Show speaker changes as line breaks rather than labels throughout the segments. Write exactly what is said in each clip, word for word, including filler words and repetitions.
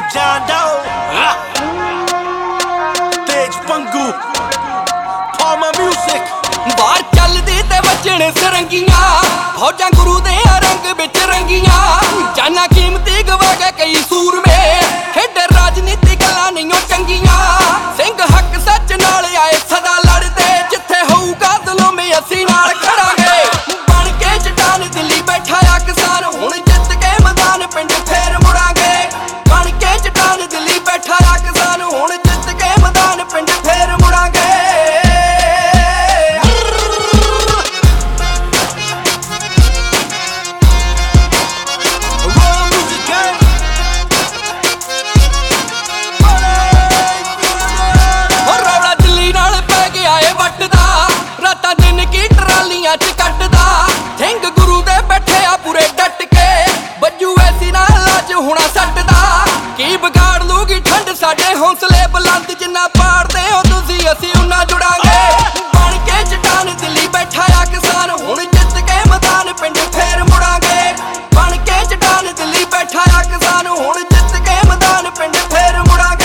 John Doe, Tej Pangu, Palmer Music।
ਬਾਹਰ ਚੱਲਦੀ ਤੇ ਵੱਜਣ ਸਰੰਗੀਆਂ, ਫੌਜਾਂ ਗੁਰੂ ਦੇ ਰੰਗ ਵਿੱਚ ਰੰਗੀਆਂ। ਜਾਨਾਂ ਕੀਮਤੀ ਗਵਾ ਕੇ ਕਈ ਸੂਰਮੇ, ਖੇਡੇ ਰਾਜਨੀਤੀ ਗੱਲਾਂ ਨਹੀਂ ਚੰਗੀਆਂ। ਸਿੰਘ ਹੱਕ ਸੱਚ ਨਾਲ ਆਏ ਸਦਾ ਲੜਦੇ, ਜਿੱਥੇ ਹੋਊਗਾ ਜ਼ੁਲਮ ਅਸੀਂ ਨਾਲ ਖੜਾਂਗੇ। ਬਣ ਕੇ ਚਟਾਨ ਦਿੱਲੀ ਬੈਠਾ ਆ ਕਿਸਾਨ, ਹੁਣ ਜਿੱਤ ਕੇ ਮੈਦਾਨ ਪਿੰਡ ਫੇਰ ਮੁੜਾਂਗੇ। ਬਣ ਕੇ ਚਟਾਨ ਦਿੱਲੀ ਬੈਠਾ ਆ ਕਿਸਾਨ, ਹੁਣ ਜਿੱਤ ਕੇ ਮੈਦਾਨ ਪਿੰਡ ਫੇਰ ਮੁੜਾਂਗੇ। ਚ ਕੱਟਦਾ ਸਿੰਘ ਗੁਰੂ ਦੇ ਬੈਠੇ ਆ ਪੂਰੇ ਡਟ ਕੇ, ਬੱਜੂ ਐਸੀ ਨਾ ਲਾਜ ਹੁਣਾ ਸੱਟਦਾ। ਕੀ ਵਿਗਾੜ ਲੂਗੀ ਠੰਡ ਸਾਡੇ ਹੌਸਲੇ ਬੁਲੰਦ, ਜਿੰਨਾ ਪਾੜਦੇ ਹੋ ਤੁਸੀਂ ਅਸੀਂ ਉਨਾ ਜੁੜਾਂਗੇ। ਬਣ ਕੇ ਚਟਾਨ ਦਿੱਲੀ ਬੈਠਾ ਆ ਕਿਸਾਨ, ਹੁਣ ਜਿੱਤ ਕੇ ਮੈਦਾਨ ਪਿੰਡ ਫੇਰ ਮੁੜਾਂਗੇ। ਬਣ ਕੇ ਚਟਾਨ ਦਿੱਲੀ ਬੈਠਾ ਆ ਕਿਸਾਨ, ਹੁਣ ਜਿੱਤ ਕੇ ਮੈਦਾਨ ਪਿੰਡ ਫੇਰ ਮੁੜਾਂਗੇ।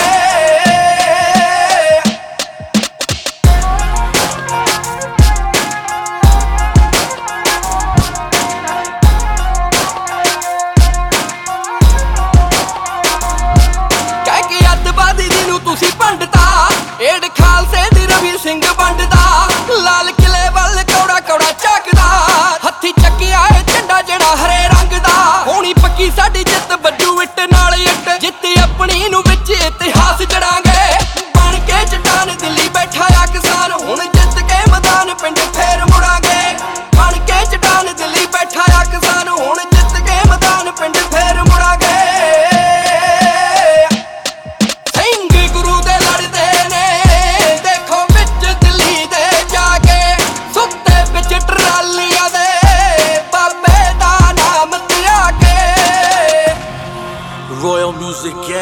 ਤੁਸੀਂ ਪੰਡਤਾ ਏਡ ਖਾਲਸੇ ਦੀ ਰਵੀ ਸਿੰਘ ਵੰਡਦਾ, ਲਾਲ ਕਿਲੇ ਵੱਲ ਕੌੜਾ ਕੌੜਾ ਚੱਕਦਾ। ਹੱਥੀ ਚੱਕਿਆ ਏ ਝੰਡਾ ਜਿਹੜਾ ਹਰੇ ਰੰਗ ਦਾ, ਹੋਣੀ ਪੱਕੀ ਸਾਡੀ ਜਿੱਤ ਬੱਜੂ ਇੱਟ ਨਾਲ ਇੱਟ, ਜਿੱਤ ਆਪਣੀ ਨੂੰ ਵਿੱਚ ਇਤਿਹਾਸ ਜੜਾਂਗੇ। ਬਣ ਕੇ ਚਟਾਨ ਦਿੱਲੀ ਬੈਠਾ ਆ ਕਿਸਾਨ, ਹੁਣ ਜਿੱਤ ਕੇ ਮੈਦਾਨ ਪਿੰਡ ਫੇਰ ਮੁੜਾਂਗੇ। ਬਣ ਕੇ ਚਟਾਨ ਦਿੱਲੀ ਬੈਠਾ ਆ ਕਿਸਾਨ, ਹੁਣ ਜਿੱਤ ਕੇ ਮੈਦਾਨ ਪਿੰਡ ਫੇਰ ਮੁੜਾਂਗੇ।
Royal Music